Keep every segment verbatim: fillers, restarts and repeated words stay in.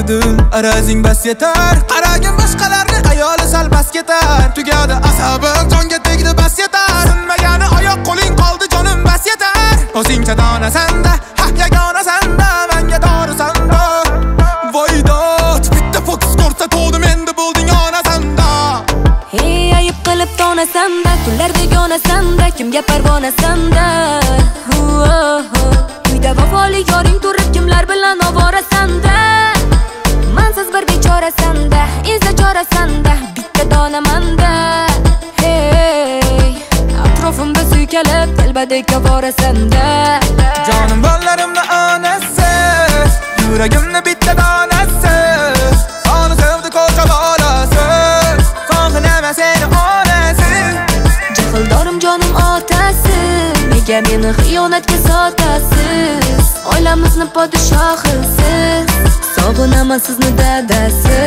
dil arazing bas yetar. Qaragin boshqalarni ayoli sal bas ketar. Tugadi asabim jonga tegdi bas yetar. Sinmagani oyoq qo'ling qoldi jonim bas yetar. O'zingcha donasanda haq yagona sanda menga dori sanda. Voydot bitta fokus ko'rsatdim endi bo'lding ona sanda. Hey ayib qilib donasanda kunlar begona sanda kimga parvona sanda. Uyda vafoli yoring turib kimlar bilan ovora sanda. Mansiz bir bechora sanda izla chora sanda bitta donamanda. Hey atrofimda suykalib telbadek ovora sanda. Jonim bollarimni onasi yuragimni bitta donasi. Soni sevdi ko'cha bolasi faqinama seni onasi. Jahildorim jonim otasi nega meni xiyonatga sotasiz. Oilamizni podshohisiz sog'inaman sizni dadasi.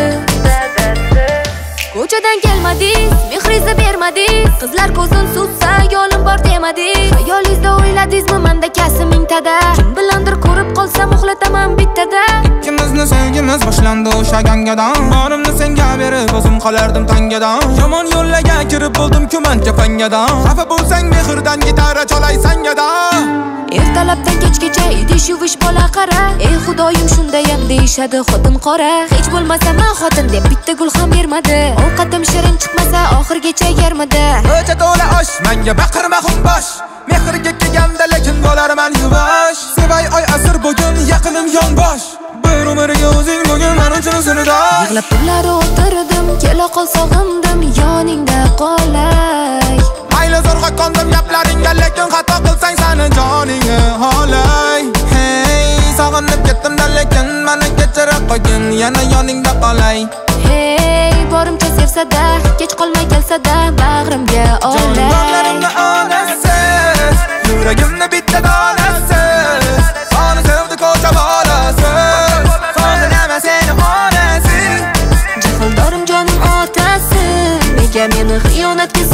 Ko'chadan kelmadingiz, mehringizni bermadingiz. Qizlar ko'zin sutsa yo'lim bor demadingiz. Xayolingizda o'yladingizmi menda kasb mingtada. Kim bilandir ko'rib qolsam uxlataman bittada. Ikkimizni sevgimiz boshlandi o'sha gangadan. Borimni senga berib o'zim qolardim tangadan. Yomon yo'llarga kirib bo'ldim kumancha fangadan. Xafa bo'lsang mehrdan gitara cholay sangadan. Ertalabdan kechgacha idish yuvish bola qara. Ey xudoyim shundayam deyishadi xotin qora. Hech bo'lmasa men xotin deb bitta gul ham bermadi. Ovqatim shirin chiqmasa oxirgacha yermadi. O'cha to'la osh menga baqirma xumbosh. Mehrga kelganda lekin bo'larman yuvosh. Sevay oy asr bugun yaqinim yonbosh. Bir umrga o'zing bugun men uchun sirdosh. Yig'lab tunlar o'tirdim kela qol sog'indim yoningda qolay. Mayli zo'rg'a qondim gaplaringga lekin xato qilsang seni joningga holay. Hey sog'inib ketdim-da lekin meni kechirib qo'ygin yana yoningda qolay. Hey borimcha sevsa-da kech qolmay kelsa-da bag'rimga olay. Jonlarimni onasi yuragimni bitta donasi. Soni sevdi ko'cha bolasi faqinama seni onasi. Jahildorim jonim otasi nega meni xiyonatga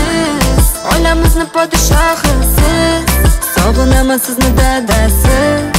sotasiz. Oilamizni podshohisiz sog'inaman sizni dadasi.